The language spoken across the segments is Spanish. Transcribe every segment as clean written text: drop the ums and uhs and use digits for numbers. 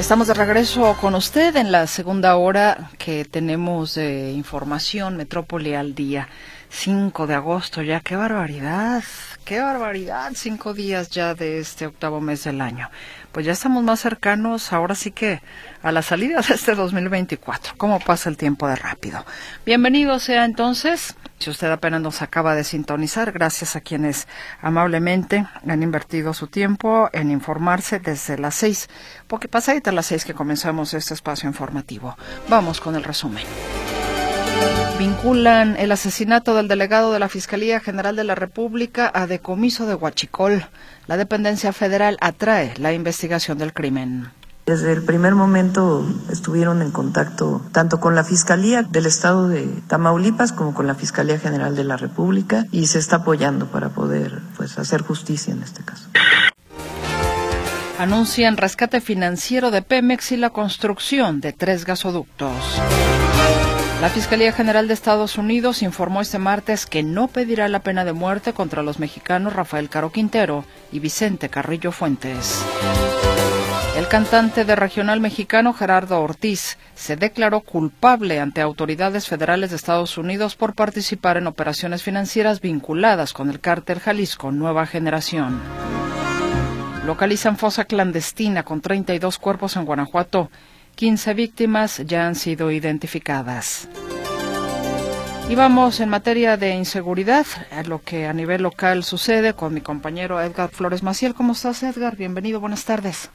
Estamos de regreso con usted en la segunda hora que tenemos de información Metrópoli al día. 5 de agosto ya, qué barbaridad, 5 días ya de este octavo mes del año. Pues ya estamos más cercanos, ahora sí que a la salida de este 2024. ¿Cómo pasa el tiempo de rápido? Bienvenido sea entonces, si usted apenas nos acaba de sintonizar, gracias a quienes amablemente han invertido su tiempo en informarse desde las 6, porque pasadita las 6 que comenzamos este espacio informativo. Vamos con el resumen. Vinculan el asesinato del delegado de la Fiscalía General de la República a decomiso de huachicol. La dependencia federal atrae la investigación del crimen. Desde el primer momento estuvieron en contacto tanto con la Fiscalía del Estado de Tamaulipas como con la Fiscalía General de la República y se está apoyando para poder hacer justicia en este caso. Anuncian rescate financiero de Pemex y la construcción de 3 gasoductos. La Fiscalía General de Estados Unidos informó este martes que no pedirá la pena de muerte contra los mexicanos Rafael Caro Quintero y Vicente Carrillo Fuentes. El cantante de regional mexicano Gerardo Ortiz se declaró culpable ante autoridades federales de Estados Unidos por participar en operaciones financieras vinculadas con el cártel Jalisco Nueva Generación. Localizan fosa clandestina con 32 cuerpos en Guanajuato. 15 víctimas ya han sido identificadas. Y vamos en materia de inseguridad, a lo que a nivel local sucede con mi compañero Edgar Flores Maciel. ¿Cómo estás, Edgar? Bienvenido, buenas tardes.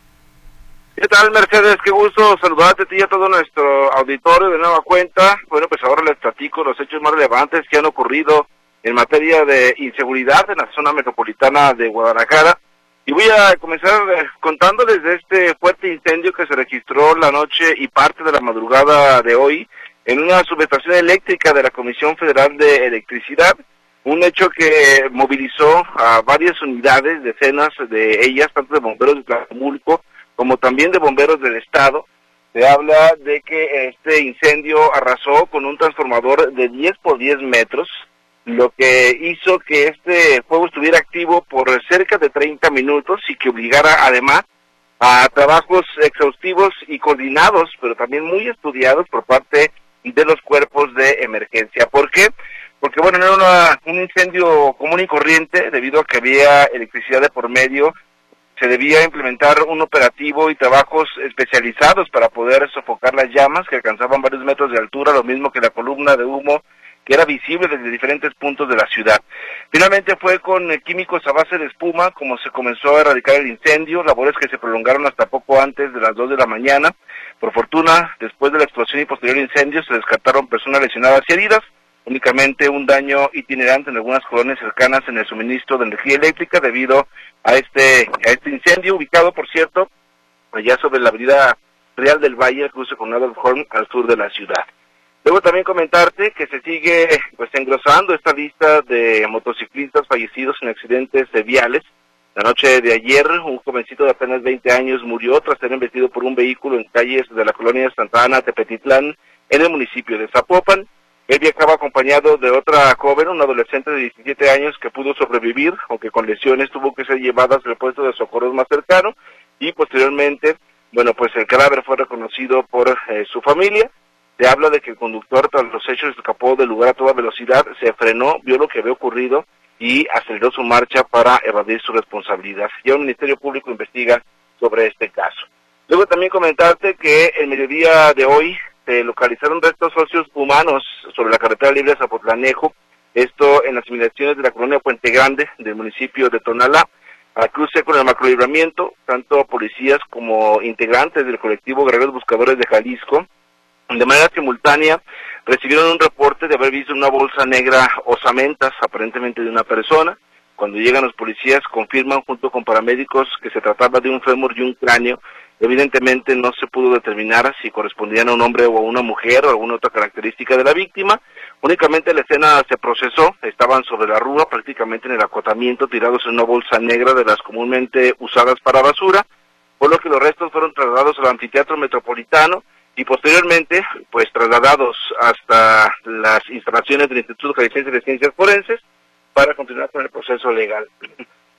¿Qué tal, Mercedes? Qué gusto saludarte a ti y a todo nuestro auditorio de nueva cuenta. Bueno, pues ahora les platico los hechos más relevantes que han ocurrido en materia de inseguridad en la zona metropolitana de Guadalajara. Y voy a comenzar contándoles de este fuerte incendio que se registró la noche y parte de la madrugada de hoy en una subestación eléctrica de la Comisión Federal de Electricidad. Un hecho que movilizó a varias unidades, decenas de ellas, tanto de bomberos de Tlajomulco como también de bomberos del estado. Se habla de que este incendio arrasó con un transformador de 10 por 10 metros, lo que hizo que este fuego estuviera activo por cerca de 30 minutos y que obligara además a trabajos exhaustivos y coordinados, pero también muy estudiados por parte de los cuerpos de emergencia. ¿Por qué? Porque bueno, no era un incendio común y corriente, debido a que había electricidad de por medio. Se debía implementar un operativo y trabajos especializados para poder sofocar las llamas que alcanzaban varios metros de altura, lo mismo que la columna de humo que era visible desde diferentes puntos de la ciudad. Finalmente fue con químicos a base de espuma como se comenzó a erradicar el incendio, labores que se prolongaron hasta poco antes de las 2 de la mañana. Por fortuna, después de la explosión y posterior incendio, se descartaron personas lesionadas y heridas, únicamente un daño itinerante en algunas colonias cercanas en el suministro de energía eléctrica debido a este incendio, ubicado, por cierto, allá sobre la avenida Real del Valle, el cruce con Adolf Horn, al sur de la ciudad. Luego también comentarte que se sigue engrosando esta lista de motociclistas fallecidos en accidentes viales. La noche de ayer, un jovencito de apenas 20 años murió tras ser embestido por un vehículo en calles de la colonia Santa Ana, Tepetitlán, en el municipio de Zapopan. Él viajaba acompañado de otra joven, una adolescente de 17 años que pudo sobrevivir, aunque con lesiones tuvo que ser llevada al puesto de socorros más cercano y posteriormente, bueno, pues el cadáver fue reconocido por su familia. Se habla de que el conductor, tras los hechos, escapó del lugar a toda velocidad, se frenó, vio lo que había ocurrido y aceleró su marcha para evadir su responsabilidad. Ya el Ministerio Público investiga sobre este caso. Luego también comentarte que el mediodía de hoy se localizaron restos óseos humanos sobre la carretera libre de Zapotlanejo, esto en las inmediaciones de la colonia Puente Grande del municipio de Tonalá, al cruce con el macrolibramiento. Tanto policías como integrantes del colectivo Guerreros Buscadores de Jalisco, de manera simultánea, recibieron un reporte de haber visto una bolsa negra osamentas, aparentemente de una persona. Cuando llegan los policías, confirman junto con paramédicos que se trataba de un fémur y un cráneo. Evidentemente no se pudo determinar si correspondían a un hombre o a una mujer o alguna otra característica de la víctima. Únicamente la escena se procesó, estaban sobre la rúa, prácticamente en el acotamiento, tirados en una bolsa negra de las comúnmente usadas para basura, por lo que los restos fueron trasladados al anfiteatro metropolitano y posteriormente, pues trasladados hasta las instalaciones del Instituto Jalisciense de Ciencias Forenses para continuar con el proceso legal.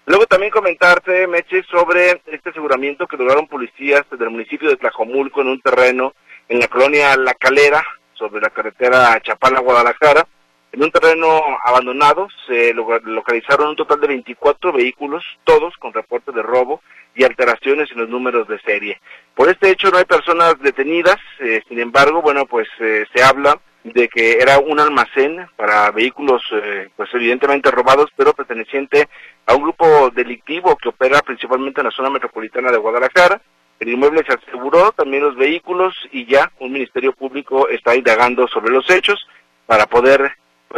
Luego también comentarte, Meche, sobre este aseguramiento que lograron policías del municipio de Tlajomulco en un terreno en la colonia La Calera, sobre la carretera Chapala-Guadalajara. En un terreno abandonado se localizaron un total de 24 vehículos, todos con reporte de robo y alteraciones en los números de serie. Por este hecho no hay personas detenidas, sin embargo, se habla de que era un almacén para vehículos, pues evidentemente robados, pero perteneciente a un grupo delictivo que opera principalmente en la zona metropolitana de Guadalajara. El inmueble se aseguró, también los vehículos, y ya un ministerio público está indagando sobre los hechos para poder,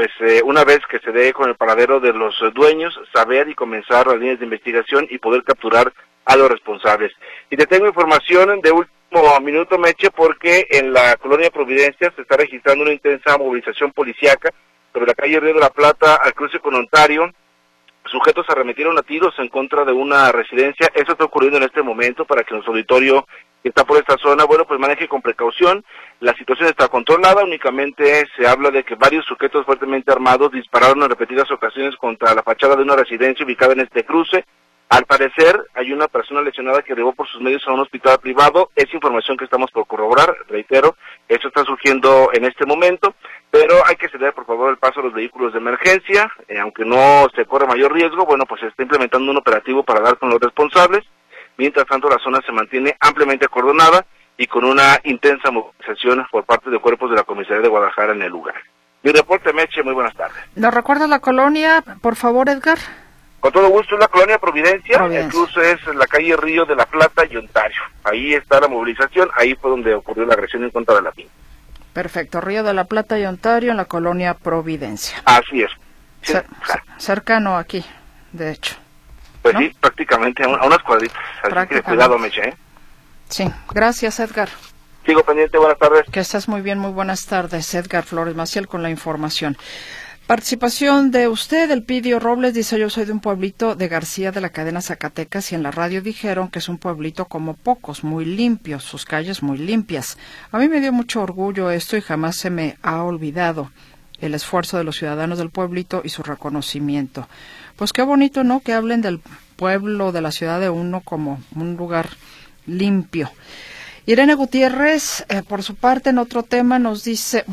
una vez que se dé con el paradero de los dueños, saber y comenzar las líneas de investigación y poder capturar a los responsables. Y te tengo información de último minuto, Meche, porque en la colonia Providencia se está registrando una intensa movilización policíaca sobre la calle Río de la Plata al cruce con Ontario. Sujetos arremetieron a tiros en contra de una residencia. Eso está ocurriendo en este momento para que nuestro auditorio que está por esta zona, maneje con precaución. La situación está controlada, únicamente se habla de que varios sujetos fuertemente armados dispararon en repetidas ocasiones contra la fachada de una residencia ubicada en este cruce. Al parecer, hay una persona lesionada que arribó por sus medios a un hospital privado. Es información que estamos por corroborar, reitero, esto está surgiendo en este momento, pero hay que ceder, por favor, el paso a los vehículos de emergencia, aunque no se corre mayor riesgo, se está implementando un operativo para dar con los responsables. Mientras tanto, la zona se mantiene ampliamente acordonada y con una intensa movilización por parte de cuerpos de la Comisaría de Guadalajara en el lugar. Mi reporte, Meche, muy buenas tardes. ¿Nos recuerda la colonia, por favor, Edgar? Con todo gusto, es la colonia Providencia, el cruce es la calle Río de la Plata y Ontario. Ahí está la movilización, ahí fue donde ocurrió la agresión en contra de la finca. Perfecto, Río de la Plata y Ontario en la colonia Providencia. Así es. Sí, cercano aquí, de hecho. Pues ¿no? Sí, prácticamente a unas cuadritas. Así que cuidado, Meche, ¿eh? Sí, gracias, Edgar. Sigo pendiente, buenas tardes. Que estés muy bien, muy buenas tardes. Edgar Flores Maciel con la información. Participación de usted, Elpidio Robles, dice: yo soy de un pueblito de García de la cadena Zacatecas y en la radio dijeron que es un pueblito como pocos, muy limpio, sus calles muy limpias. A mí me dio mucho orgullo esto y jamás se me ha olvidado el esfuerzo de los ciudadanos del pueblito y su reconocimiento. Pues qué bonito, ¿no?, que hablen del pueblo, de la ciudad de uno como un lugar limpio. Irene Gutiérrez, por su parte, en otro tema nos dice,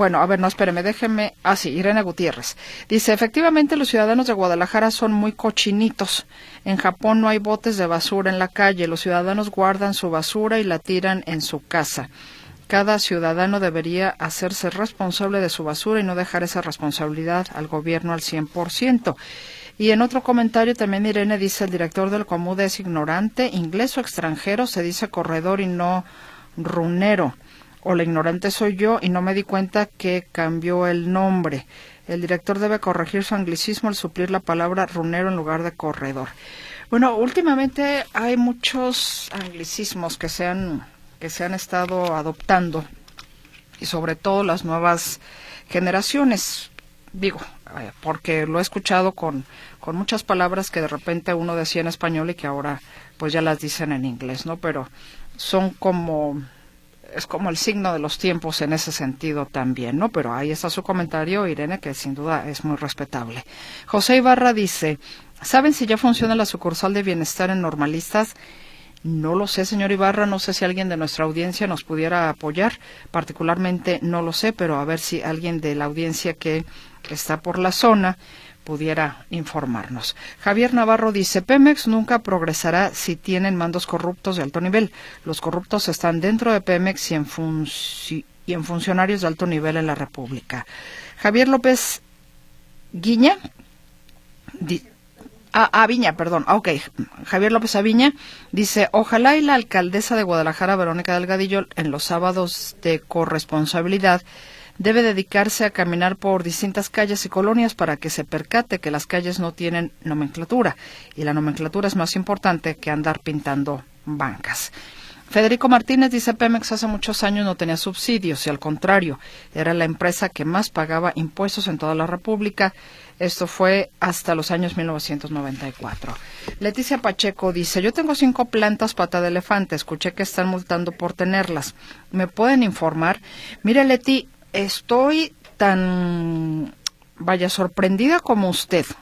Irene Gutiérrez dice: efectivamente los ciudadanos de Guadalajara son muy cochinitos. En Japón no hay botes de basura en la calle, los ciudadanos guardan su basura y la tiran en su casa. Cada ciudadano debería hacerse responsable de su basura y no dejar esa responsabilidad al gobierno al 100%. Y en otro comentario también Irene dice: el director del Comude es ignorante, inglés o extranjero, se dice corredor y no runero, o la ignorante soy yo y no me di cuenta que cambió el nombre. El director debe corregir su anglicismo al suplir la palabra runero en lugar de corredor. Bueno, últimamente hay muchos anglicismos que se han estado adoptando, y sobre todo las nuevas generaciones, porque lo he escuchado con muchas palabras que de repente uno decía en español y que ahora pues ya las dicen en inglés, ¿no? Pero es como el signo de los tiempos en ese sentido también, ¿no? Pero ahí está su comentario, Irene, que sin duda es muy respetable. José Ibarra dice: ¿saben si ya funciona la sucursal de bienestar en Normalistas? No lo sé, señor Ibarra, no sé si alguien de nuestra audiencia nos pudiera apoyar, particularmente no lo sé, pero a ver si alguien de la audiencia que está por la zona pudiera informarnos. Javier Navarro dice: Pemex nunca progresará si tienen mandos corruptos de alto nivel. Los corruptos están dentro de Pemex y en funcionarios de alto nivel en la República. Javier López Guiña, Javier López Aviña dice: ojalá y la alcaldesa de Guadalajara, Verónica Delgadillo, en los sábados de corresponsabilidad debe dedicarse a caminar por distintas calles y colonias para que se percate que las calles no tienen nomenclatura, y la nomenclatura es más importante que andar pintando bancas. Federico Martínez dice: Pemex hace muchos años no tenía subsidios y al contrario, era la empresa que más pagaba impuestos en toda la República. Esto fue hasta los años 1994. Leticia Pacheco dice: yo tengo 5 plantas pata de elefante, escuché que están multando por tenerlas. ¿Me pueden informar? Mire, Leti, estoy tan sorprendida como usted.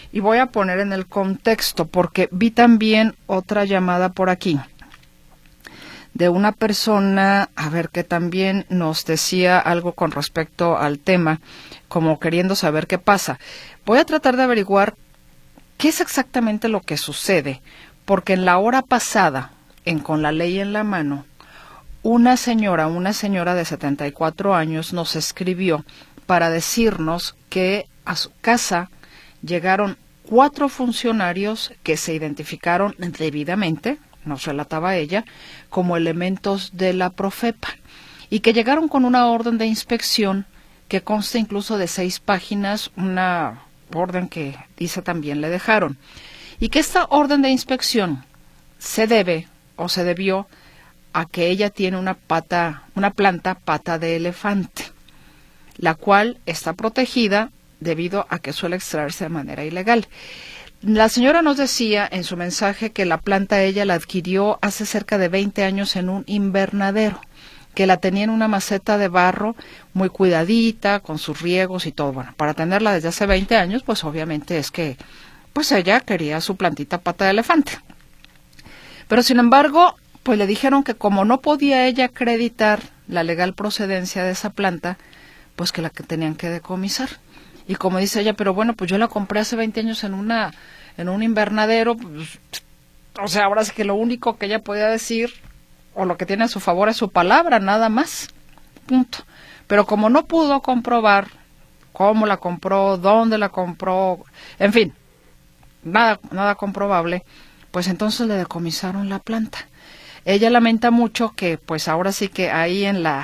Y voy a poner en el contexto, porque vi también otra llamada por aquí de una persona, a ver, que también nos decía algo con respecto al tema, como queriendo saber qué pasa. Voy a tratar de averiguar qué es exactamente lo que sucede, porque en la hora pasada, Con la Ley en la Mano, una señora de 74 años nos escribió para decirnos que a su casa llegaron 4 funcionarios que se identificaron debidamente, nos relataba ella, como elementos de la Profepa, y que llegaron con una orden de inspección que consta incluso de 6 páginas, una orden que dice también le dejaron, y que esta orden de inspección se debió a que ella tiene una planta pata de elefante, la cual está protegida debido a que suele extraerse de manera ilegal. La señora nos decía en su mensaje que la planta ella la adquirió hace cerca de 20 años en un invernadero, que la tenía en una maceta de barro muy cuidadita, con sus riegos y todo. Bueno, para tenerla desde hace 20 años, pues obviamente es que pues ella quería su plantita pata de elefante. Pero sin embargo, pues le dijeron que como no podía ella acreditar la legal procedencia de esa planta, pues que la que tenían que decomisar. Y como dice ella, pero bueno, pues yo la compré hace 20 años en un invernadero, pues, o sea, ahora sí que lo único que ella podía decir, o lo que tiene a su favor es su palabra, nada más, punto. Pero como no pudo comprobar cómo la compró, dónde la compró, en fin, nada comprobable, pues entonces le decomisaron la planta. Ella lamenta mucho que pues ahora sí que ahí en la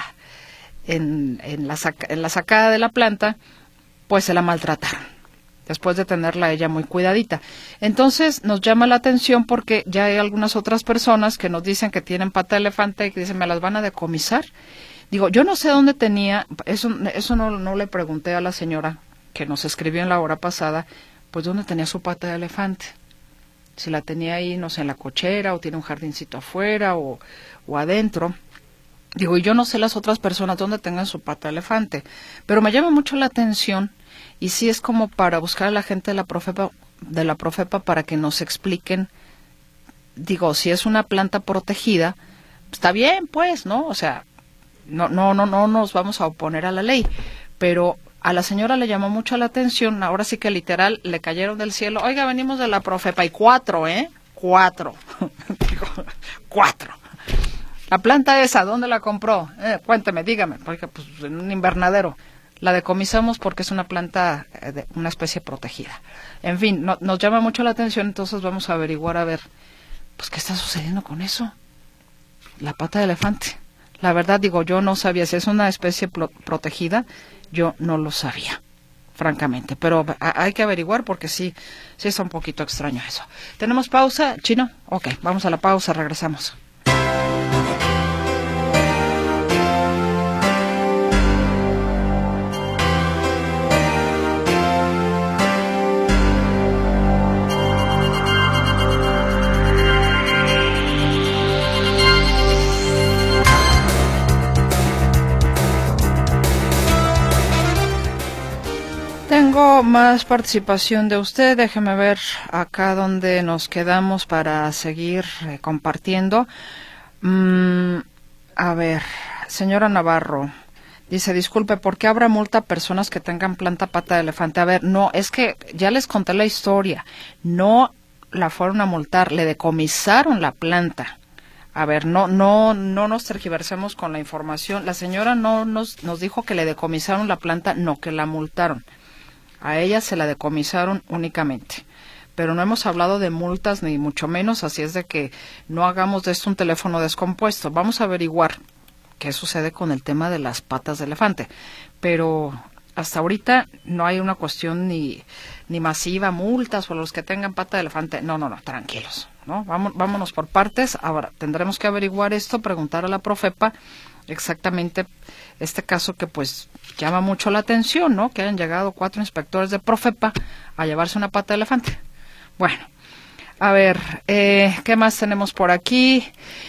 sacada de la planta pues se la maltrataron, después de tenerla ella muy cuidadita. Entonces nos llama la atención porque ya hay algunas otras personas que nos dicen que tienen pata de elefante y que dicen, ¿me las van a decomisar? Digo, yo no sé dónde tenía, eso no le pregunté a la señora que nos escribió en la hora pasada, pues dónde tenía su pata de elefante. Si la tenía ahí, no sé, en la cochera, o tiene un jardincito afuera, o adentro. Digo, y yo no sé las otras personas dónde tengan su pata de elefante, pero me llama mucho la atención, y sí es como para buscar a la gente de la Profepa para que nos expliquen, digo, si es una planta protegida, está bien, pues, ¿no? O sea, no nos vamos a oponer a la ley, pero a la señora le llamó mucho la atención, ahora sí que literal le cayeron del cielo, oiga, venimos de la Profepa, y 4, Digo, 4. La planta esa, ¿dónde la compró? Cuénteme, dígame, porque pues en un invernadero. La decomisamos porque es una planta de una especie protegida. En fin, nos llama mucho la atención, entonces vamos a averiguar a ver, pues qué está sucediendo con eso. La pata de elefante. La verdad, digo, yo no sabía si es una especie protegida, yo no lo sabía, francamente. Pero hay que averiguar porque sí está un poquito extraño eso. ¿Tenemos pausa, Chino? Ok, vamos a la pausa, regresamos. Tengo más participación de usted, déjeme ver acá donde nos quedamos para seguir compartiendo. A ver, señora Navarro, dice, disculpe, ¿por qué habrá multa a personas que tengan planta pata de elefante? A ver, no, es que ya les conté la historia, no la fueron a multar, le decomisaron la planta. A ver, no nos tergiversemos con la información. La señora no nos dijo que le decomisaron la planta, no, que la multaron. A ella se la decomisaron únicamente. Pero no hemos hablado de multas ni mucho menos, así es de que no hagamos de esto un teléfono descompuesto. Vamos a averiguar qué sucede con el tema de las patas de elefante. Pero hasta ahorita no hay una cuestión ni masiva, multas por los que tengan pata de elefante. No, tranquilos, ¿no? Vámonos por partes. Ahora, tendremos que averiguar esto, preguntar a la Profepa exactamente este caso que pues llama mucho la atención, ¿no? Que hayan llegado 4 inspectores de Profepa a llevarse una pata de elefante. Bueno, a ver, ¿qué más tenemos por aquí?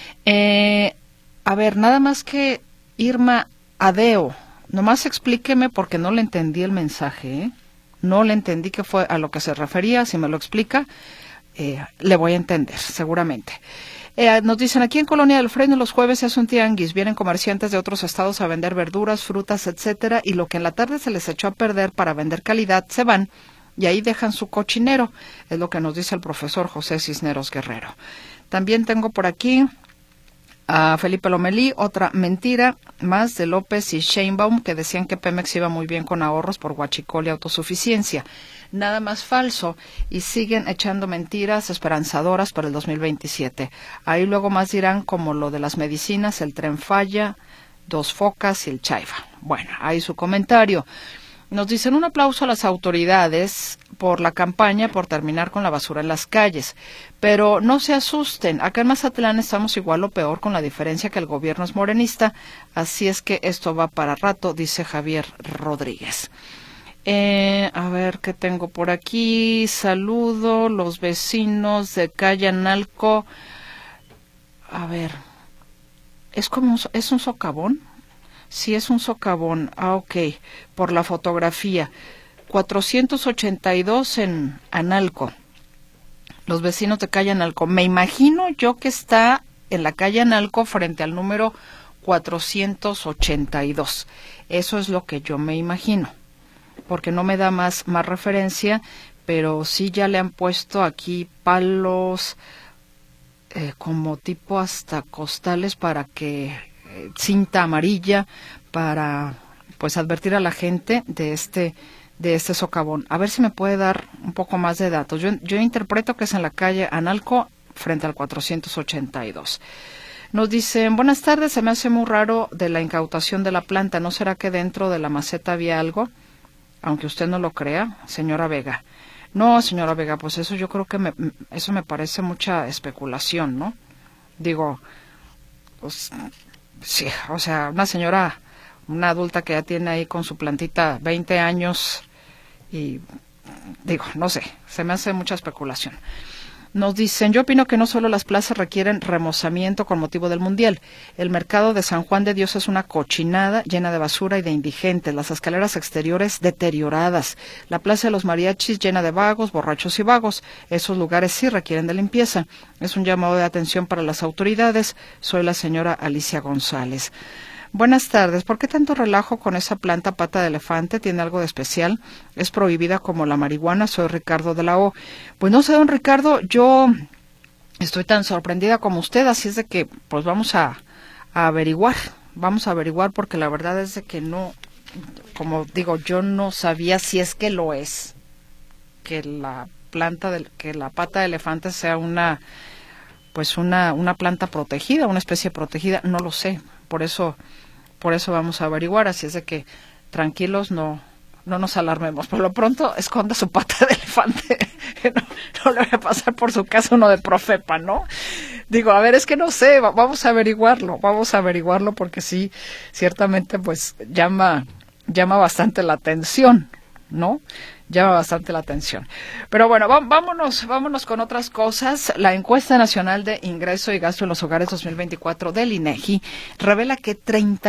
A ver, nada más que Irma Adeo, nomás explíqueme porque no le entendí el mensaje, No le entendí qué fue a lo que se refería. Si me lo explica, le voy a entender, seguramente. Nos dicen, aquí en Colonia del Freno los jueves se hace un tianguis, vienen comerciantes de otros estados a vender verduras, frutas, etcétera, y lo que en la tarde se les echó a perder para vender calidad, se van y ahí dejan su cochinero, es lo que nos dice el profesor José Cisneros Guerrero. También tengo por aquí a Felipe Lomelí, otra mentira más de López y Sheinbaum, que decían que Pemex iba muy bien con ahorros por huachicol y autosuficiencia. Nada más falso, y siguen echando mentiras esperanzadoras para el 2027. Ahí luego más dirán como lo de las medicinas, el Tren Falla, Dos Focas y el Chaifa. Bueno, ahí su comentario. Nos dicen un aplauso a las autoridades por la campaña por terminar con la basura en las calles. Pero no se asusten, acá en Mazatlán estamos igual o peor, con la diferencia que el gobierno es morenista, así es que esto va para rato, dice Javier Rodríguez. A ver qué tengo por aquí. Saludo los vecinos de Calle Analco. A ver, ¿es un socavón? Sí, es un socavón. Ok, por la fotografía. 482 en Analco. Los vecinos de Calle Analco. Me imagino yo que está en la calle Analco frente al número 482. Eso es lo que yo me imagino, porque no me da más referencia, pero sí ya le han puesto aquí palos como tipo hasta costales para que cinta amarilla para pues advertir a la gente de este socavón. A ver si me puede dar un poco más de datos. Yo interpreto que es en la calle Analco frente al 482. Nos dicen, buenas tardes, se me hace muy raro de la incautación de la planta. ¿No será que dentro de la maceta había algo? Aunque usted no lo crea, señora Vega. No, señora Vega, pues eso yo creo que eso me parece mucha especulación, ¿no? Digo, pues sí, o sea, una adulta que ya tiene ahí con su plantita 20 años y digo, no sé, se me hace mucha especulación. Nos dicen, yo opino que no solo las plazas requieren remozamiento con motivo del Mundial. El mercado de San Juan de Dios es una cochinada llena de basura y de indigentes, las escaleras exteriores deterioradas, la plaza de los mariachis llena de vagos, borrachos y vagos. Esos lugares sí requieren de limpieza. Es un llamado de atención para las autoridades. Soy la señora Alicia González. Buenas tardes. ¿Por qué tanto relajo con esa planta pata de elefante? ¿Tiene algo de especial? ¿Es prohibida como la marihuana? Soy Ricardo de la O. Pues no sé, don Ricardo, yo estoy tan sorprendida como usted, así es de que pues vamos a averiguar. Vamos a averiguar porque la verdad es de que no, como digo, yo no sabía si es que lo es, que la pata de elefante sea una planta protegida, una especie protegida, no lo sé. Por eso vamos a averiguar, así es de que tranquilos, no nos alarmemos. Por lo pronto, esconda su pata de elefante, no le voy a pasar por su casa uno de Profepa, ¿no? Digo, a ver, es que no sé, vamos a averiguarlo porque sí, ciertamente pues llama bastante la atención, ¿no? Llama bastante la atención. Pero bueno, vámonos con otras cosas. La encuesta nacional de ingreso y gasto en los hogares 2024 del INEGI revela que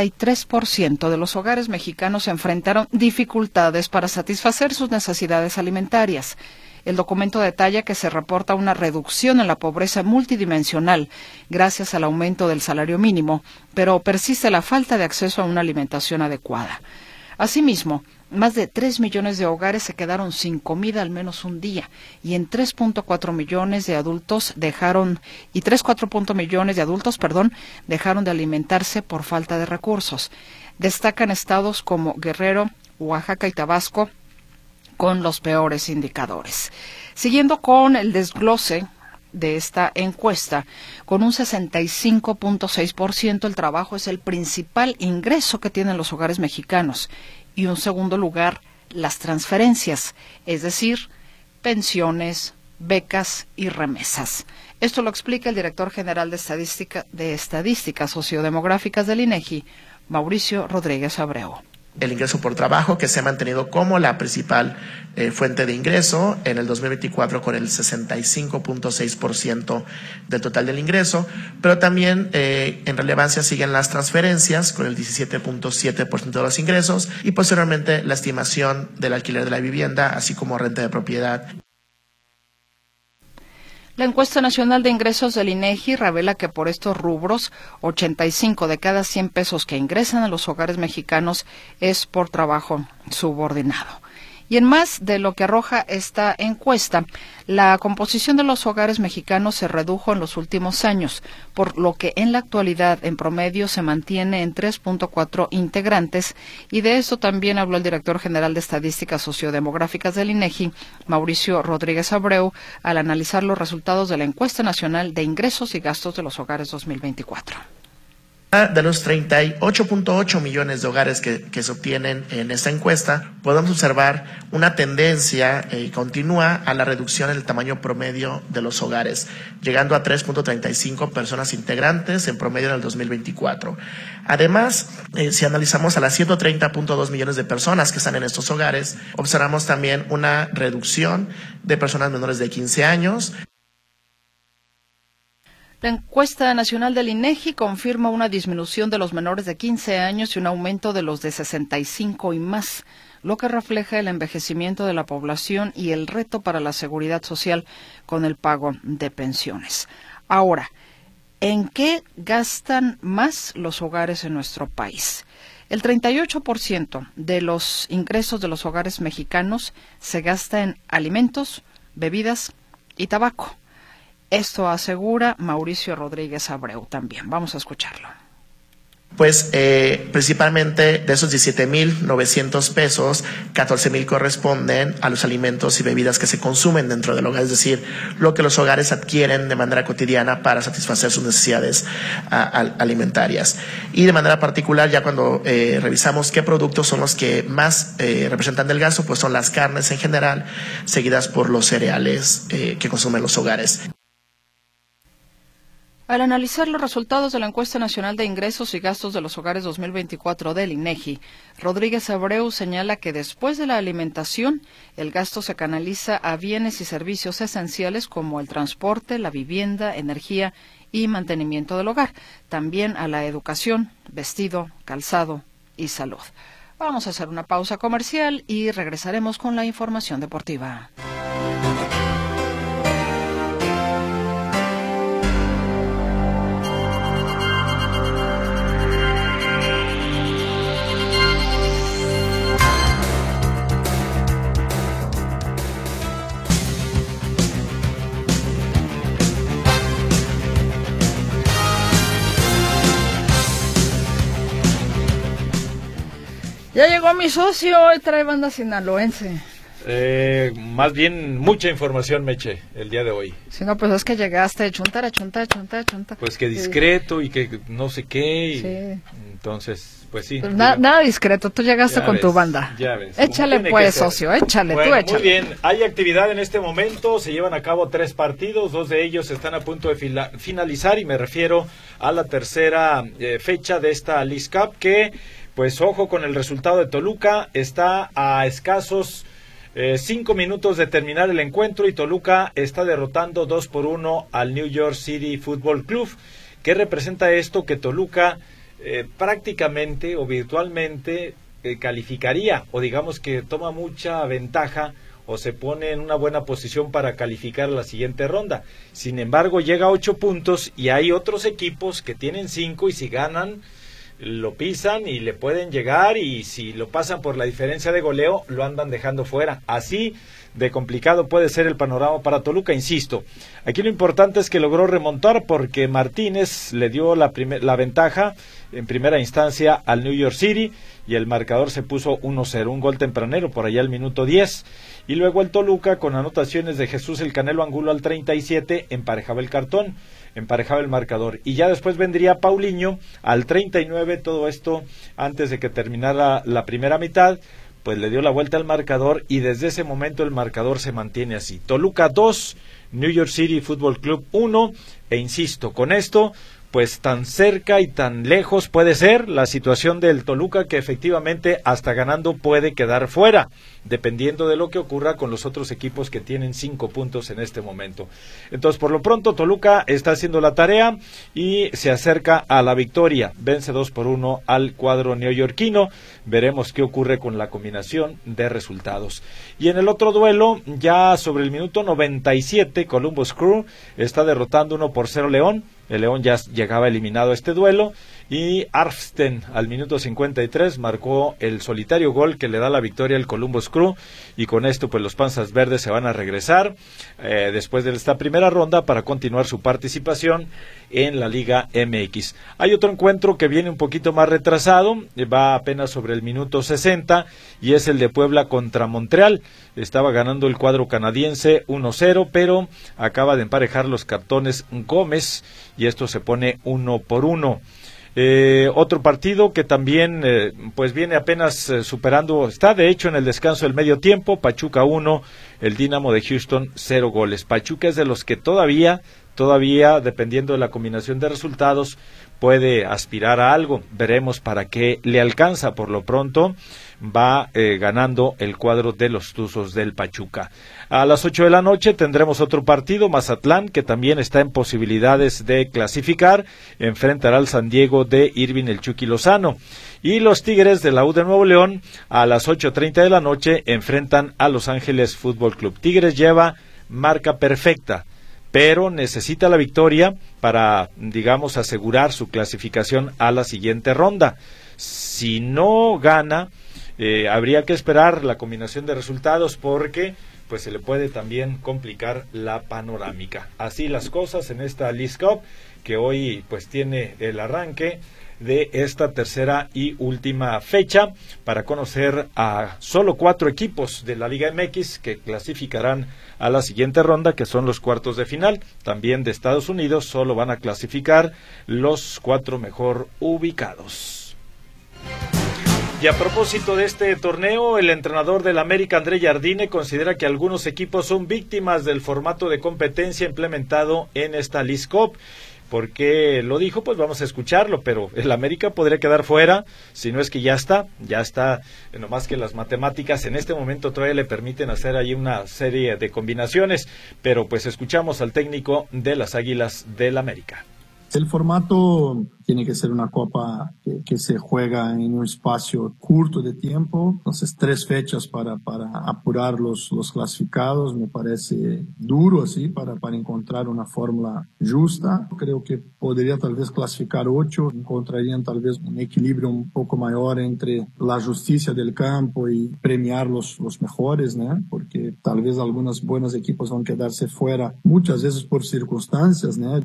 33% de los hogares mexicanos enfrentaron dificultades para satisfacer sus necesidades alimentarias. El documento detalla que se reporta una reducción en la pobreza multidimensional gracias al aumento del salario mínimo, pero persiste la falta de acceso a una alimentación adecuada. Asimismo, más de 3 millones de hogares se quedaron sin comida al menos un día y en 3.4 millones de adultos dejaron de alimentarse por falta de recursos. Destacan estados como Guerrero, Oaxaca y Tabasco con los peores indicadores. Siguiendo con el desglose de esta encuesta, con un 65.6%, el trabajo es el principal ingreso que tienen los hogares mexicanos. Y en segundo lugar, las transferencias, es decir, pensiones, becas y remesas. Esto lo explica el director general de Estadísticas Sociodemográficas del INEGI, Mauricio Rodríguez Abreu. el ingreso por trabajo, que se ha mantenido como la principal fuente de ingreso en el 2024 con el 65.6% del total del ingreso, pero también en relevancia siguen las transferencias con el 17.7% de los ingresos y posteriormente la estimación del alquiler de la vivienda, así como renta de propiedad. La encuesta nacional de ingresos del INEGI revela que por estos rubros, 85 de cada 100 pesos que ingresan a los hogares mexicanos es por trabajo subordinado. Y en más de lo que arroja esta encuesta, la composición de los hogares mexicanos se redujo en los últimos años, por lo que en la actualidad en promedio se mantiene en 3.4 integrantes, y de esto también habló el director general de Estadísticas Sociodemográficas del INEGI, Mauricio Rodríguez Abreu, al analizar los resultados de la encuesta nacional de ingresos y gastos de los hogares 2024. De los 38.8 millones de hogares que se obtienen en esta encuesta, podemos observar una tendencia continua a la reducción en el tamaño promedio de los hogares, llegando a 3.35 personas integrantes en promedio en el 2024. Además, si analizamos a las 130.2 millones de personas que están en estos hogares, observamos también una reducción de personas menores de 15 años. La encuesta nacional del INEGI confirma una disminución de los menores de 15 años y un aumento de los de 65 y más, lo que refleja el envejecimiento de la población y el reto para la seguridad social con el pago de pensiones. Ahora, ¿en qué gastan más los hogares en nuestro país? El 38% de los ingresos de los hogares mexicanos se gasta en alimentos, bebidas y tabaco. Esto asegura Mauricio Rodríguez Abreu también. Vamos a escucharlo. Pues principalmente de esos 17,900 pesos, 14,000 corresponden a los alimentos y bebidas que se consumen dentro del hogar, es decir, lo que los hogares adquieren de manera cotidiana para satisfacer sus necesidades alimentarias. Y de manera particular, ya cuando revisamos qué productos son los que más representan del gasto, pues son las carnes en general, seguidas por los cereales que consumen los hogares. Al analizar los resultados de la encuesta nacional de ingresos y gastos de los hogares 2024 del INEGI, Rodríguez Abreu señala que después de la alimentación, el gasto se canaliza a bienes y servicios esenciales como el transporte, la vivienda, energía y mantenimiento del hogar, también a la educación, vestido, calzado y salud. Vamos a hacer una pausa comercial y regresaremos con la información deportiva. Ya llegó mi socio, hoy trae banda sinaloense. Más bien mucha información, Meche, el día de hoy. Si no, pues es que llegaste, chunta. Pues que discreto y que no sé qué. Y sí. Entonces, pues sí. Pues nada discreto, tú llegaste con tu banda. Ya ves. Échale pues, socio, échale, bueno, tú échale. Muy bien, hay actividad en este momento, se llevan a cabo 3 partidos, 2 de ellos están a punto de finalizar y me refiero a la tercera fecha de esta Leagues Cup que... Pues ojo con el resultado de Toluca, está a escasos 5 minutos de terminar el encuentro y Toluca está derrotando 2-1 al New York City Football Club. ¿Qué representa esto? Que Toluca prácticamente o virtualmente calificaría, o digamos que toma mucha ventaja o se pone en una buena posición para calificar la siguiente ronda. Sin embargo, llega a 8 puntos y hay otros equipos que tienen 5 y si ganan... lo pisan y le pueden llegar y si lo pasan por la diferencia de goleo lo andan dejando fuera. Así de complicado puede ser el panorama para Toluca, insisto. Aquí lo importante es que logró remontar porque Martínez le dio la ventaja en primera instancia al New York City y el marcador se puso 1-0, un gol tempranero por allá al minuto 10. Y luego el Toluca con anotaciones de Jesús el Canelo Angulo al 37 emparejaba el cartón. Emparejaba el marcador y ya después vendría Paulinho al 39, todo esto antes de que terminara la primera mitad, pues le dio la vuelta al marcador y desde ese momento el marcador se mantiene así, Toluca 2, New York City Football Club 1 e insisto, con esto pues tan cerca y tan lejos puede ser la situación del Toluca, que efectivamente hasta ganando puede quedar fuera, dependiendo de lo que ocurra con los otros equipos que tienen 5 puntos en este momento. Entonces, por lo pronto, Toluca está haciendo la tarea y se acerca a la victoria. Vence 2-1 al cuadro neoyorquino. Veremos qué ocurre con la combinación de resultados. Y en el otro duelo, ya sobre el minuto 97, Columbus Crew está derrotando 1-0 León. El León ya llegaba eliminado a este duelo y Arfsten al minuto 53 marcó el solitario gol que le da la victoria al Columbus Crew, y con esto pues los Panzas Verdes se van a regresar después de esta primera ronda para continuar su participación en la Liga MX. Hay otro encuentro que viene un poquito más retrasado, va apenas sobre el minuto 60, y es el de Puebla contra Montreal. Estaba ganando el cuadro canadiense 1-0, pero acaba de emparejar los cartones Gómez y esto se pone 1-1. Otro partido que también pues viene apenas superando, está de hecho en el descanso del medio tiempo, Pachuca 1, el Dinamo de Houston 0 goles. Pachuca es de los que todavía, dependiendo de la combinación de resultados, puede aspirar a algo. Veremos para qué le alcanza. Por lo pronto va ganando el cuadro de los Tuzos del Pachuca. A las 8 de la noche tendremos otro partido, Mazatlán, que también está en posibilidades de clasificar, enfrentará al San Diego de Irving el Chucky Lozano. Y los Tigres de la U de Nuevo León, a las 8:30 de la noche, enfrentan a Los Ángeles Fútbol Club. Tigres lleva marca perfecta, pero necesita la victoria para, digamos, asegurar su clasificación a la siguiente ronda. Si no gana, habría que esperar la combinación de resultados, porque pues se le puede también complicar la panorámica. Así las cosas en esta Leagues Cup, que hoy pues tiene el arranque de esta tercera y última fecha, para conocer a solo 4 equipos de la Liga MX que clasificarán a la siguiente ronda, que son los cuartos de final. También de Estados Unidos solo van a clasificar los 4 mejor ubicados. Y a propósito de este torneo, el entrenador del América, André Jardine, considera que algunos equipos son víctimas del formato de competencia implementado en esta Leagues Cup. ¿Por qué lo dijo? Pues vamos a escucharlo, pero el América podría quedar fuera, si no es que ya está, nomás que las matemáticas en este momento todavía le permiten hacer ahí una serie de combinaciones, pero pues escuchamos al técnico de las Águilas del América. El formato tiene que ser una copa que se juega en un espacio corto de tiempo, entonces 3 fechas para apurar los clasificados. Me parece duro así para encontrar una fórmula justa. Creo que podría tal vez clasificar 8, encontrarían tal vez un equilibrio un poco mayor entre la justicia del campo y premiar los mejores, ¿no? Porque tal vez algunos buenos equipos van a quedarse fuera muchas veces por circunstancias, ¿no?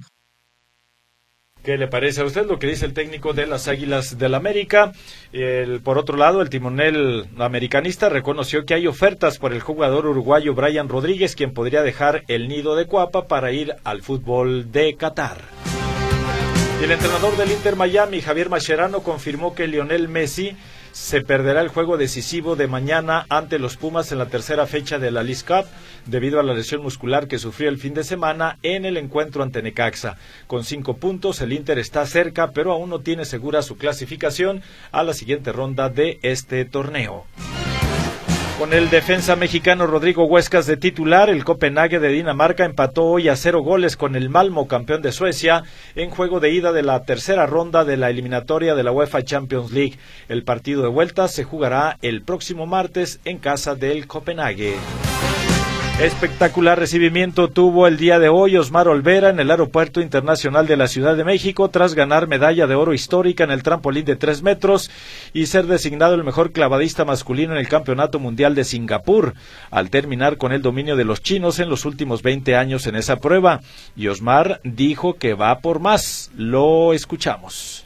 ¿Qué le parece a usted lo que dice el técnico de las Águilas del América? Por otro lado, el timonel americanista reconoció que hay ofertas por el jugador uruguayo Brian Rodríguez, quien podría dejar el nido de Cuapa para ir al fútbol de Qatar. Y el entrenador del Inter Miami, Javier Mascherano, confirmó que Lionel Messi se perderá el juego decisivo de mañana ante los Pumas en la tercera fecha de la Leagues Cup, debido a la lesión muscular que sufrió el fin de semana en el encuentro ante Necaxa. Con 5 puntos, el Inter está cerca, pero aún no tiene segura su clasificación a la siguiente ronda de este torneo. Con el defensa mexicano Rodrigo Huescas de titular, el Copenhague de Dinamarca empató hoy a 0 goles con el Malmo, campeón de Suecia, en juego de ida de la tercera ronda de la eliminatoria de la UEFA Champions League. El partido de vuelta se jugará el próximo martes en casa del Copenhague. Espectacular recibimiento tuvo el día de hoy Osmar Olvera en el Aeropuerto Internacional de la Ciudad de México, tras ganar medalla de oro histórica en el trampolín de 3 metros y ser designado el mejor clavadista masculino en el Campeonato Mundial de Singapur, al terminar con el dominio de los chinos en los últimos 20 años en esa prueba. Y Osmar dijo que va por más. Lo escuchamos.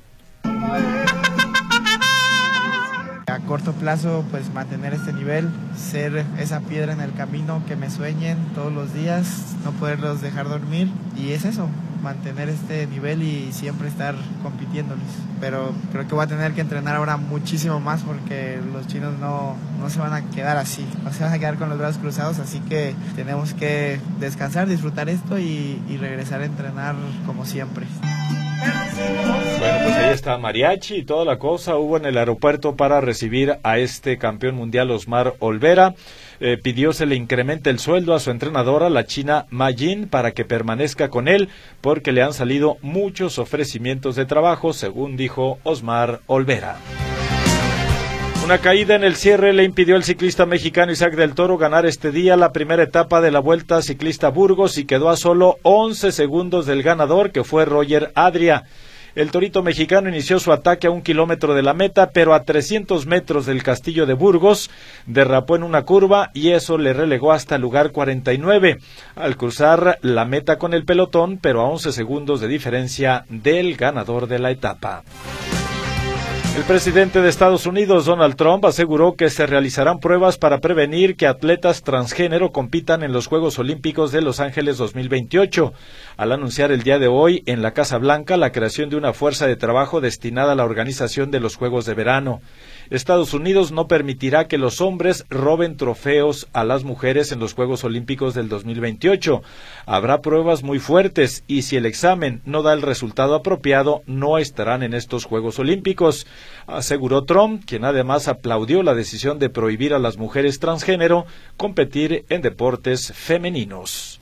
A corto plazo, pues mantener este nivel, ser esa piedra en el camino, que me sueñen todos los días, no poderlos dejar dormir, y es eso, mantener este nivel y siempre estar compitiéndoles. Pero creo que voy a tener que entrenar ahora muchísimo más, porque los chinos no se van a quedar así, no se van a quedar con los brazos cruzados, así que tenemos que descansar, disfrutar esto y regresar a entrenar como siempre. Bueno, pues ahí está mariachi y toda la cosa. Hubo en el aeropuerto para recibir a este campeón mundial Osmar Olvera. Pidió se le incremente el sueldo a su entrenadora, la china Ma Jin, para que permanezca con él, porque le han salido muchos ofrecimientos de trabajo, según dijo Osmar Olvera. Una caída en el cierre le impidió al ciclista mexicano Isaac del Toro ganar este día la primera etapa de la Vuelta Ciclista Burgos y quedó a solo 11 segundos del ganador, que fue Roger Adria. El torito mexicano inició su ataque a 1 kilómetro de la meta, pero a 300 metros del castillo de Burgos derrapó en una curva y eso le relegó hasta el lugar 49, al cruzar la meta con el pelotón, pero a 11 segundos de diferencia del ganador de la etapa. El presidente de Estados Unidos, Donald Trump, aseguró que se realizarán pruebas para prevenir que atletas transgénero compitan en los Juegos Olímpicos de Los Ángeles 2028, al anunciar el día de hoy en la Casa Blanca la creación de una fuerza de trabajo destinada a la organización de los Juegos de Verano. Estados Unidos no permitirá que los hombres roben trofeos a las mujeres en los Juegos Olímpicos del 2028. Habrá pruebas muy fuertes y si el examen no da el resultado apropiado, no estarán en estos Juegos Olímpicos, aseguró Trump, quien además aplaudió la decisión de prohibir a las mujeres transgénero competir en deportes femeninos.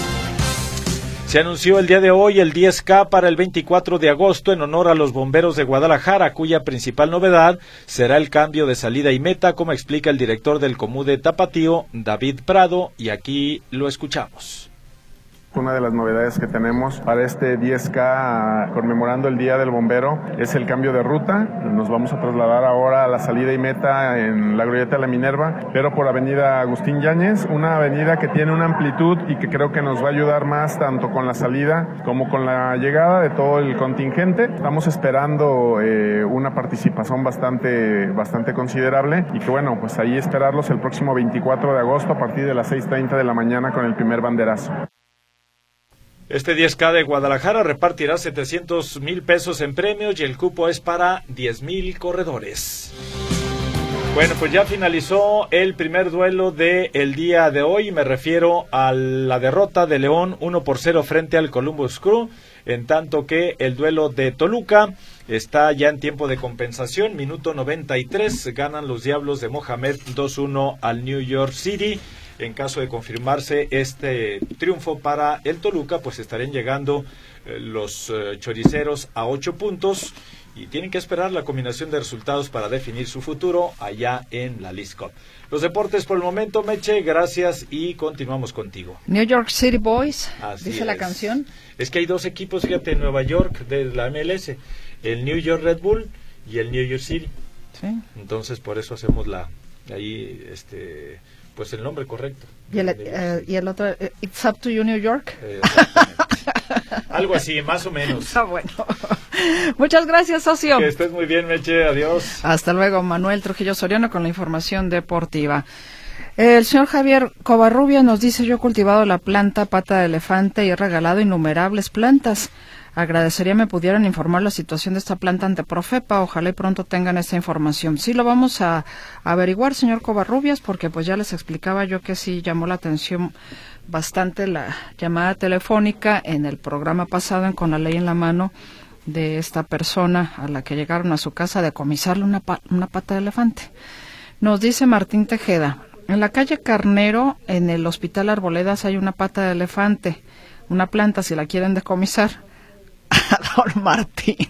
Se anunció el día de hoy el 10K para el 24 de agosto en honor a los bomberos de Guadalajara, cuya principal novedad será el cambio de salida y meta, como explica el director del Comude Tapatío, David Prado, y aquí lo escuchamos. Una de las novedades que tenemos para este 10K conmemorando el Día del Bombero es el cambio de ruta. Nos vamos a trasladar ahora a la salida y meta en la Glorieta de la Minerva, pero por Avenida Agustín Yáñez, una avenida que tiene una amplitud y que creo que nos va a ayudar más tanto con la salida como con la llegada de todo el contingente. Estamos esperando una participación bastante considerable y que bueno, pues ahí esperarlos el próximo 24 de agosto a partir de las 6:30 de la mañana con el primer banderazo. Este 10K de Guadalajara repartirá 700,000 pesos en premios y el cupo es para 10,000 corredores. Bueno, pues ya finalizó el primer duelo del día de hoy. Me refiero a la derrota de León 1-0 frente al Columbus Crew, en tanto que el duelo de Toluca está ya en tiempo de compensación. Minuto 93, ganan los Diablos de Mohamed 2-1 al New York City. En caso de confirmarse este triunfo para el Toluca, pues estarían llegando los choriceros a 8 puntos y tienen que esperar la combinación de resultados para definir su futuro allá en la Leagues Cup. Los deportes por el momento, Meche, gracias y continuamos contigo. New York City Boys, así dice la canción. Es que hay dos equipos, fíjate, en Nueva York de la MLS, el New York Red Bull y el New York City. Sí. Entonces por eso hacemos pues el nombre correcto. Y el otro, It's Up to You, New York. Algo así, más o menos. Está bueno. Muchas gracias, socio. Que estés muy bien, Meche. Adiós. Hasta luego, Manuel Trujillo Soriano con la información deportiva. El señor Javier Covarrubias nos dice: yo he cultivado la planta pata de elefante y he regalado innumerables plantas. Agradecería me pudieran informar la situación de esta planta ante Profepa. Ojalá y pronto tengan esta información. Sí, lo vamos a averiguar, señor Covarrubias, porque pues ya les explicaba yo que sí llamó la atención bastante la llamada telefónica en el programa pasado en Con la Ley en la Mano de esta persona a la que llegaron a su casa a decomisarle una pata de elefante. Nos dice Martín Tejeda: en la calle Carnero, en el Hospital Arboledas, hay una pata de elefante, una planta, si la quieren decomisar. Don Martín.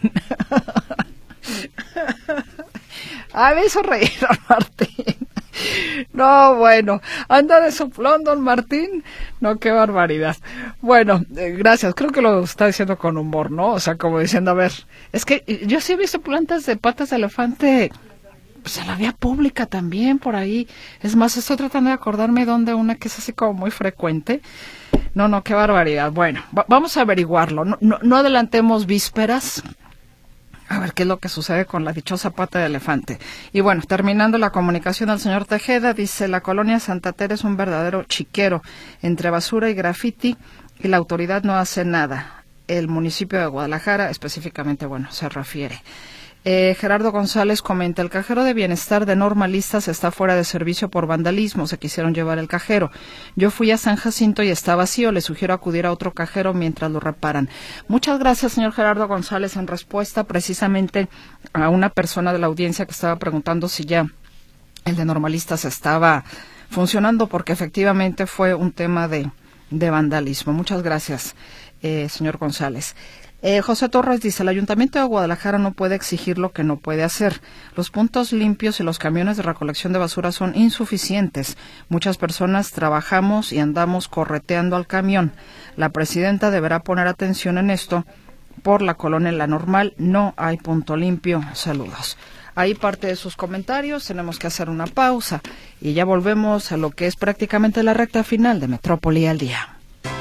Me hizo reír, don Martín. No, bueno, anda de soplón, don Martín. No, qué barbaridad. Bueno, gracias. Creo que lo está diciendo con humor, ¿no? O sea, como diciendo, a ver, es que yo sí he visto plantas de patas de elefante pues en la vía pública también, por ahí. Es más, estoy tratando de acordarme dónde una que es así como muy frecuente. No, qué barbaridad. Bueno, vamos a averiguarlo. No adelantemos vísperas. A ver qué es lo que sucede con la dichosa pata de elefante. Y bueno, terminando la comunicación al señor Tejeda, dice: la colonia Santa Tere es un verdadero chiquero entre basura y grafiti y la autoridad no hace nada. El municipio de Guadalajara, específicamente, bueno, se refiere. Gerardo González comenta, el cajero de bienestar de Normalistas está fuera de servicio por vandalismo, se quisieron llevar el cajero. Yo fui a San Jacinto y está vacío, le sugiero acudir a otro cajero mientras lo reparan. Muchas gracias, señor Gerardo González, en respuesta precisamente a una persona de la audiencia que estaba preguntando si ya el de Normalistas estaba funcionando, porque efectivamente fue un tema de vandalismo. Muchas gracias, señor González. José Torres dice, el Ayuntamiento de Guadalajara no puede exigir lo que no puede hacer. Los puntos limpios y los camiones de recolección de basura son insuficientes. Muchas personas trabajamos y andamos correteando al camión. La presidenta deberá poner atención en esto. Por la colonia La Normal no hay punto limpio. Saludos. Ahí parte de sus comentarios. Tenemos que hacer una pausa y ya volvemos a lo que es prácticamente la recta final de Metrópoli al Día.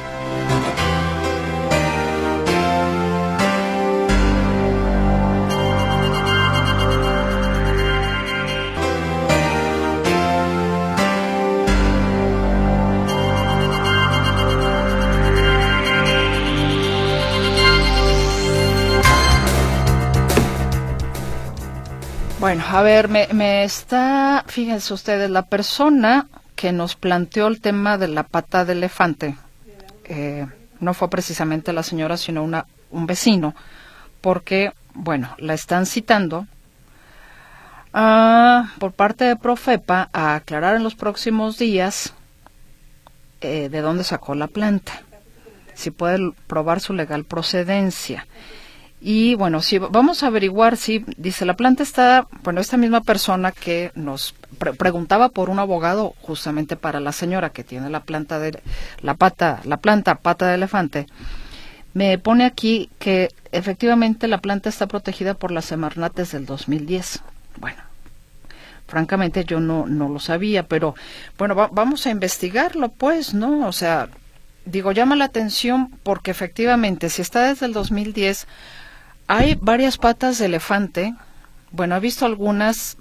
Bueno, a ver, fíjense ustedes, la persona que nos planteó el tema de la pata de elefante, no fue precisamente la señora, sino un vecino, porque, bueno, la están citando por parte de Profepa a aclarar en los próximos días de dónde sacó la planta, si puede probar su legal procedencia. Y bueno, sí, vamos a averiguar si, dice, la planta está, bueno, esta misma persona que nos preguntaba por un abogado justamente para la señora que tiene la planta pata de elefante, me pone aquí que efectivamente la planta está protegida por la Semarnat desde el 2010. Bueno, francamente yo no lo sabía, pero bueno, vamos a investigarlo, pues, ¿no? O sea, digo, llama la atención porque efectivamente si está desde el 2010, hay varias patas de elefante. Bueno, he visto algunas,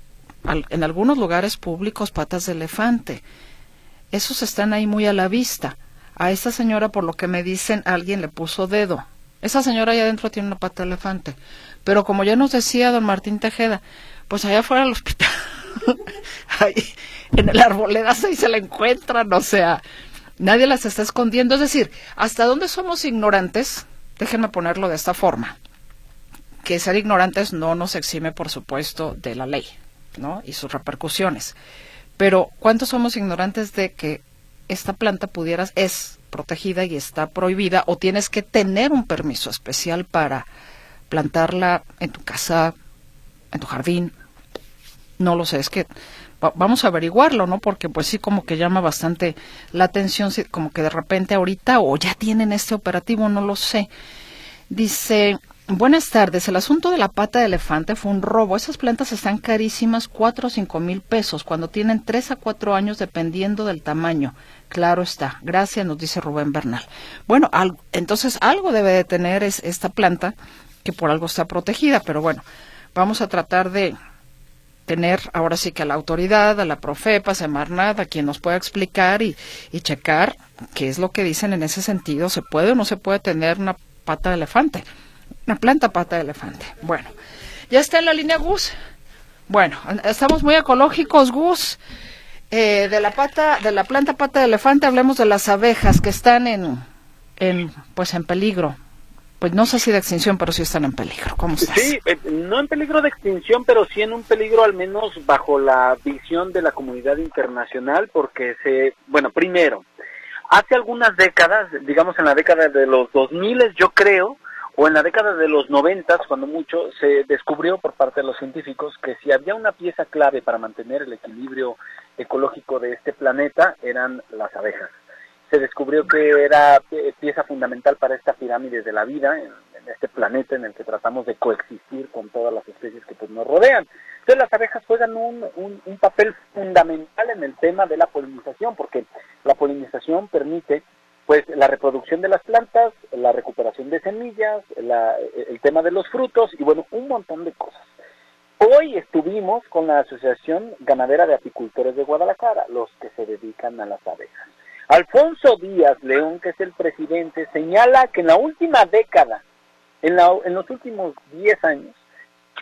en algunos lugares públicos, patas de elefante. Esos están ahí muy a la vista. A esta señora, por lo que me dicen, alguien le puso dedo. Esa señora allá adentro tiene una pata de elefante. Pero como ya nos decía don Martín Tejeda, pues allá afuera del hospital, ahí, en el Arboledas, ahí se la encuentran. O sea, nadie las está escondiendo. Es decir, ¿hasta dónde somos ignorantes? Déjenme ponerlo de esta forma. Que ser ignorantes no nos exime, por supuesto, de la ley, ¿no? Y sus repercusiones. Pero, ¿cuántos somos ignorantes de que esta planta es protegida y está prohibida, o tienes que tener un permiso especial para plantarla en tu casa, en tu jardín? No lo sé, es que vamos a averiguarlo, ¿no? Porque pues sí, como que llama bastante la atención, como que de repente ahorita, o ya tienen este operativo, no lo sé. Dice... Buenas tardes. El asunto de la pata de elefante fue un robo. Esas plantas están carísimas, 4 o 5 mil pesos, cuando tienen 3 a 4 años dependiendo del tamaño. Claro está. Gracias, nos dice Rubén Bernal. Bueno, entonces algo debe de tener esta planta, que por algo está protegida, pero bueno, vamos a tratar de tener ahora sí que a la autoridad, a la Profepa, Semarnat, a quien nos pueda explicar y checar qué es lo que dicen en ese sentido. ¿Se puede o no se puede tener una pata de elefante? Una planta pata de elefante. Bueno, ya está en la línea Gus. Bueno, estamos muy ecológicos, Gus. De la planta pata de elefante hablemos de las abejas que están en peligro. Pues no sé si de extinción, pero sí están en peligro. ¿Cómo estás? Sí, no en peligro de extinción, pero sí en un peligro al menos bajo la visión de la comunidad internacional, porque primero, hace algunas décadas, digamos en la década de los 2000, yo creo, o en la década de los 90, cuando mucho, se descubrió por parte de los científicos que si había una pieza clave para mantener el equilibrio ecológico de este planeta, eran las abejas. Se descubrió que era pieza fundamental para esta pirámide de la vida, en este planeta en el que tratamos de coexistir con todas las especies que pues, nos rodean. Entonces las abejas juegan un papel fundamental en el tema de la polinización, porque la polinización permite pues la reproducción de las plantas, la recuperación de semillas, el tema de los frutos y bueno, un montón de cosas. Hoy estuvimos con la Asociación Ganadera de Apicultores de Guadalajara, los que se dedican a las abejas. Alfonso Díaz León, que es el presidente, señala que en la última década, en los últimos 10 años,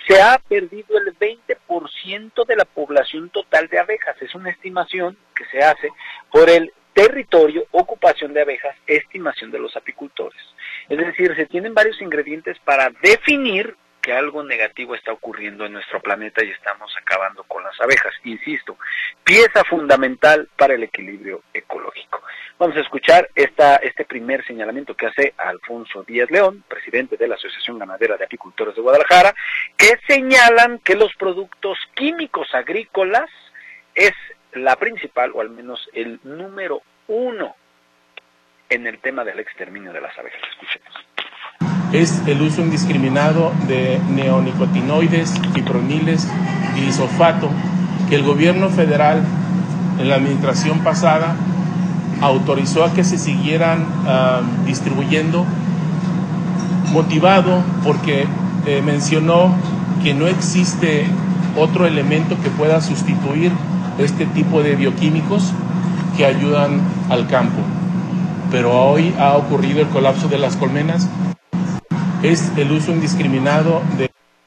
se ha perdido el 20% de la población total de abejas. Es una estimación que se hace por el territorio, ocupación de abejas, estimación de los apicultores. Es decir, se tienen varios ingredientes para definir que algo negativo está ocurriendo en nuestro planeta y estamos acabando con las abejas. Insisto, pieza fundamental para el equilibrio ecológico. Vamos a escuchar este primer señalamiento que hace Alfonso Díaz León, presidente de la Asociación Ganadera de Apicultores de Guadalajara, que señalan que los productos químicos agrícolas es la principal, o al menos el número 1 en el tema del exterminio de las abejas. Escuchemos. Es el uso indiscriminado de neonicotinoides, fiproniles, glisofato, que el gobierno federal en la administración pasada autorizó a que se siguieran distribuyendo, motivado porque mencionó que no existe otro elemento que pueda sustituir este tipo de bioquímicos que ayudan al campo. Pero hoy ha ocurrido el colapso de las colmenas. Es el uso indiscriminado de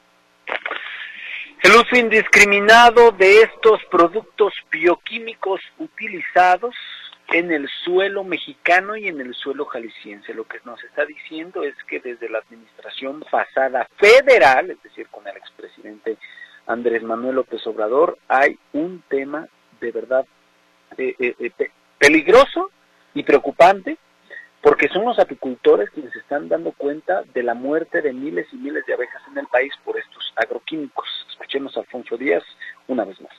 estos productos bioquímicos utilizados en el suelo mexicano y en el suelo jalisciense. Lo que nos está diciendo es que desde la administración pasada federal, es decir, con el expresidente Andrés Manuel López Obrador, hay un tema de verdad peligroso y preocupante, porque son los apicultores quienes se están dando cuenta de la muerte de miles y miles de abejas en el país por estos agroquímicos. Escuchemos a Alfonso Díaz una vez más.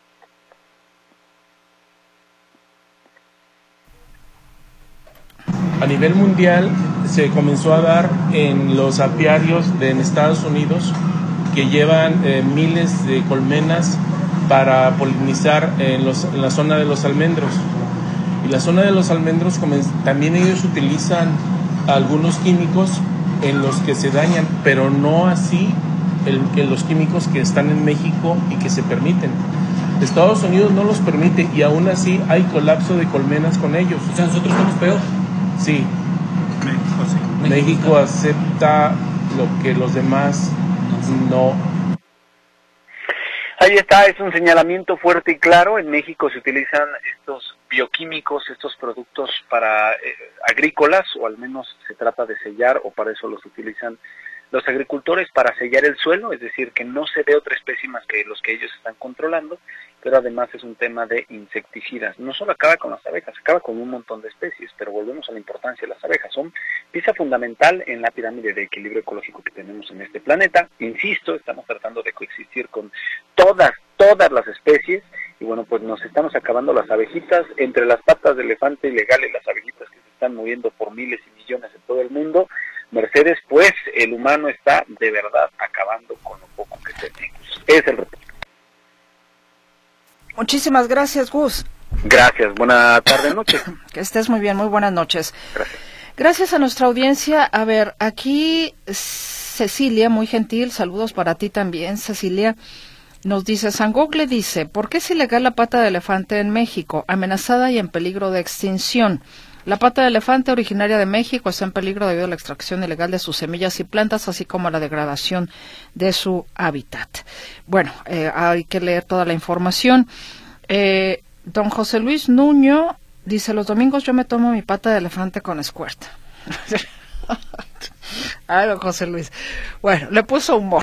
A nivel mundial se comenzó a dar en los apiarios en Estados Unidos, que llevan miles de colmenas para polinizar en la zona de los almendros. Y la zona de los almendros también ellos utilizan algunos químicos en los que se dañan, pero no así los químicos que están en México y que se permiten. Estados Unidos no los permite y aún así hay colapso de colmenas con ellos. O sea, nosotros estamos peor. Sí. México, sí. México acepta lo que los demás no. Ahí está, es un señalamiento fuerte y claro. En México se utilizan estos bioquímicos, estos productos para agrícolas, o al menos se trata de sellar, o para eso los utilizan los agricultores, para sellar el suelo, es decir, que no se dé otra especie más que los que ellos están controlando, pero además es un tema de insecticidas. No solo acaba con las abejas, acaba con un montón de especies, pero volvemos a la importancia de las abejas. Son pieza fundamental en la pirámide de equilibrio ecológico que tenemos en este planeta. Insisto, estamos tratando de coexistir con todas las especies, y bueno, pues nos estamos acabando las abejitas. Entre las patas de elefante ilegal y las abejitas que se están moviendo por miles y millones en todo el mundo, Mercedes, pues el humano está de verdad acabando con lo poco que tenemos. Es el reporte. Muchísimas gracias, Gus. Gracias, buena tarde, noche. Que estés muy bien, muy buenas noches. Gracias. Gracias a nuestra audiencia. A ver, aquí Cecilia, muy gentil, saludos para ti también, Cecilia. Nos dice, San Gogle dice, ¿por qué es ilegal la pata de elefante en México? Amenazada y en peligro de extinción. La pata de elefante, originaria de México, está en peligro debido a la extracción ilegal de sus semillas y plantas, así como a la degradación de su hábitat. Bueno, hay que leer toda la información. Don José Luis Nuño dice, los domingos yo me tomo mi pata de elefante con Squirt. Ay, don José Luis. Bueno, le puso humor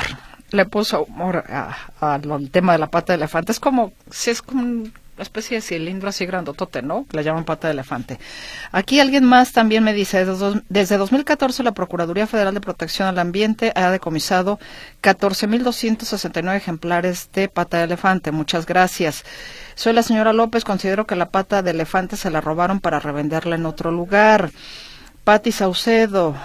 al tema de la pata de elefante. Es como, si es como una especie de cilindro así grandotote, ¿no? Le llaman pata de elefante. Aquí alguien más también me dice, desde 2014 la Procuraduría Federal de Protección al Ambiente ha decomisado 14,269 ejemplares de pata de elefante. Muchas gracias. Soy la señora López, considero que la pata de elefante se la robaron para revenderla en otro lugar. Pati Saucedo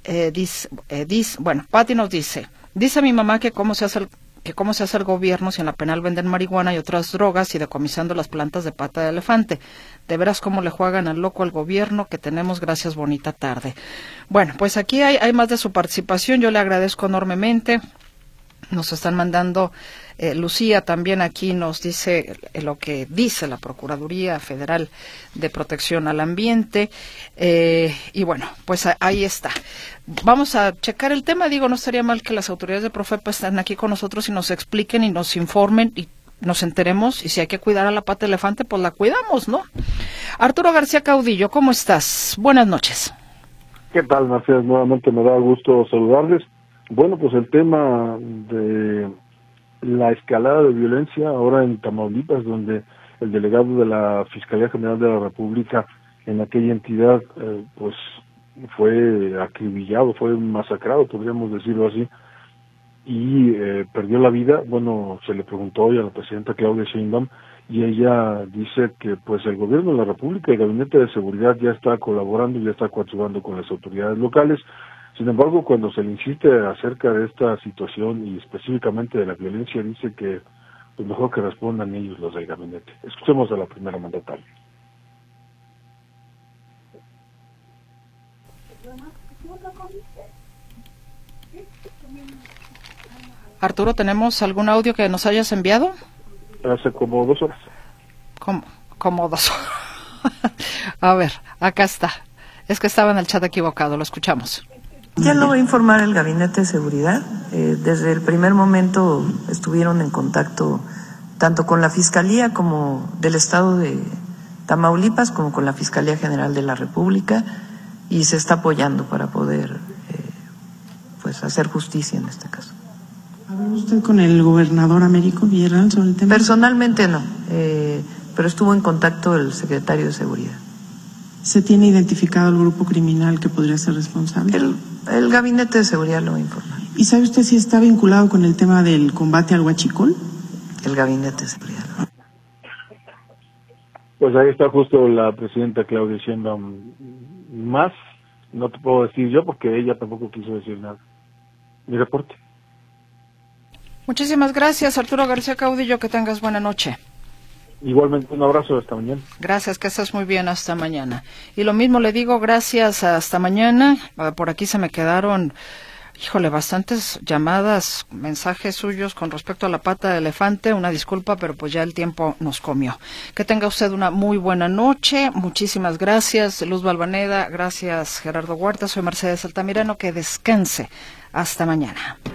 Pati nos dice mi mamá que cómo se hace el gobierno si en la penal venden marihuana y otras drogas y decomisando las plantas de pata de elefante. De veras cómo le juegan al loco al gobierno que tenemos. Gracias, bonita tarde. Bueno, pues aquí hay más de su participación. Yo le agradezco enormemente. Nos están mandando Lucía también aquí nos dice lo que dice la Procuraduría Federal de Protección al Ambiente. Y bueno, pues ahí está. Vamos a checar el tema. Digo, no estaría mal que las autoridades de Profepa estén aquí con nosotros y nos expliquen y nos informen y nos enteremos, y si hay que cuidar a la pata de elefante, pues la cuidamos, ¿no? Arturo García Caudillo, ¿cómo estás? Buenas noches. ¿Qué tal, Mercedes? Nuevamente me da gusto saludarles. Bueno, pues el tema de la escalada de violencia ahora en Tamaulipas, donde el delegado de la Fiscalía General de la República en aquella entidad, pues fue acribillado, fue masacrado, podríamos decirlo así, y perdió la vida. Bueno, se le preguntó hoy a la presidenta Claudia Sheinbaum y ella dice que pues el gobierno de la República, el Gabinete de Seguridad ya está colaborando y ya está coadyuvando con las autoridades locales. Sin embargo, cuando se le insiste acerca de esta situación y específicamente de la violencia, dice que pues mejor que respondan ellos, los del gabinete. Escuchemos a la primera mandataria. Arturo, ¿tenemos algún audio que nos hayas enviado? Hace como 2 horas. Como 2 horas. A ver, acá está. Es que estaba en el chat equivocado, lo escuchamos. Ya lo va a informar el Gabinete de Seguridad. Desde el primer momento estuvieron en contacto tanto con la Fiscalía como del Estado de Tamaulipas como con la Fiscalía General de la República, y se está apoyando para poder pues hacer justicia en este caso. ¿Habló usted con el gobernador Américo Villarreal sobre el tema? Personalmente no, pero estuvo en contacto el secretario de Seguridad. ¿Se tiene identificado el grupo criminal que podría ser responsable? El Gabinete de Seguridad lo va a informar. ¿Y sabe usted si está vinculado con el tema del combate al huachicol? El Gabinete de Seguridad. Pues ahí está justo la presidenta Claudia Sheinbaum. Más no te puedo decir yo porque ella tampoco quiso decir nada. Mi reporte. Muchísimas gracias, Arturo García Caudillo, que tengas buena noche. Igualmente, un abrazo, hasta mañana. Gracias, que estés muy bien, hasta mañana. Y lo mismo le digo, gracias, hasta mañana. Por aquí se me quedaron, bastantes llamadas, mensajes suyos con respecto a la pata de elefante. Una disculpa, pero pues ya el tiempo nos comió. Que tenga usted una muy buena noche. Muchísimas gracias, Luz Balvaneda. Gracias, Gerardo Huerta. Soy Mercedes Altamirano. Que descanse. Hasta mañana.